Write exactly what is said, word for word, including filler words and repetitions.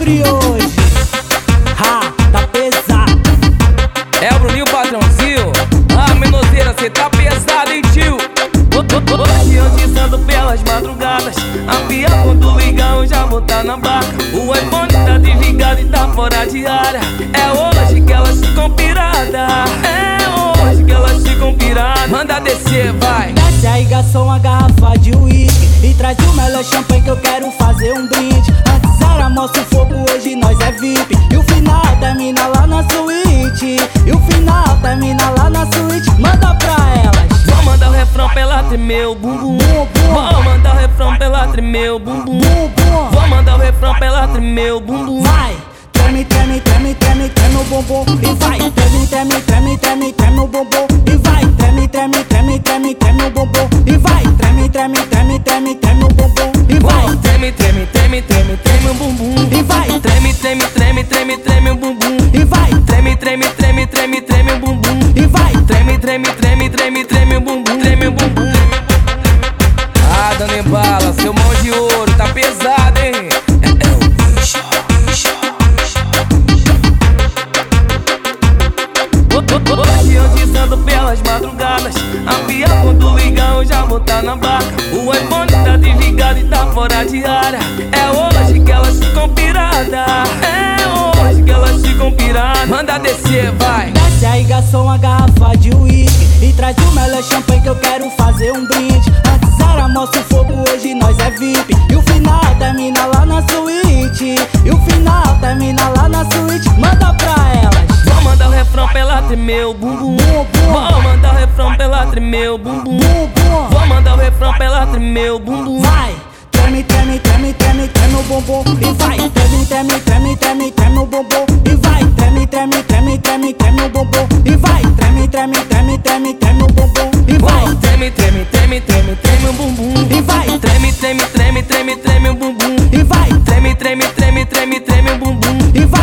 livre hoje. Ha, tá pesado. É o Bruninho patrãozinho. Ah, menoseira, cê tá pesado, hein, tio? Hoje eu dizendo pelas madrugadas. A pia quando ligar eu já vou tá na barca. O iPhone tá desligado e tá fora de área. É hoje que elas ficam pirada. É hoje que elas ficam pirada. Manda descer, vai. Desce aí, garçom, uma garrafa de uísque e traz o melhor champanhe que eu quero fazer um brinde. Antes era moço fogo, hoje nós é V I P. E o final termina lá na suíte. E o final termina lá na suíte. Manda pra elas. Vou mandar o refrão pra ela tremer o bumbum. Vou mandar o refrão pra ela tremer o bumbum. Vou mandar o refrão pra ela tremer o bumbum. Vai, treme, treme, treme, treme, treme o bumbum. E vai, treme, treme, treme, treme, treme o bumbum. E vai, treme, treme, treme, treme, treme o bumbum. E vai, treme, treme, treme, treme, treme o bumbum. E vai, treme, treme, treme, treme, treme o bumbum. E vai, treme, treme, treme, treme, treme o bumbum. E vai, treme, treme, treme, treme, treme o bumbum. E vai, treme, treme, treme, treme, treme o bumbum. Treme o bumbum. Ah, dando em bala, seu mão de ouro tá pesado, hein? É, é o bicho, bicho, bicho. Hoje eu dizendo pelas madrugadas. A pia quando ligar eu já vou tá na barca. O iPhone tá desligado e tá fora de área. É hoje que elas ficam pirada. É hoje que elas ficam pirada. Manda descer, vai. Desce aí, garçom, uma garrafa de uísque e traz o melhor champanhe que eu quero fazer um brinde. Antes era moço fogo, hoje nós é V I P. E o final termina lá na suíte. E o final termina lá na suíte. Manda pra elas. Vou mandar o refrão pra ela tremer o bumbum. Vou mandar o refrão pra ela tremer o bumbum. Vou mandar o refrão pra ela tremer o bumbum. Vai, treme, treme, treme, treme, treme o bumbum. E vai, treme, treme, treme, treme, treme o bumbum. E vai, treme, treme, treme, treme, treme o bumbum. E vai, treme, treme, treme, treme, treme o bumbum. E vai, treme, treme, treme, treme, treme o bumbum. E vai, treme, treme, treme, treme, treme o bumbum. E vai, treme, treme, treme, treme, treme o bumbum. E vai.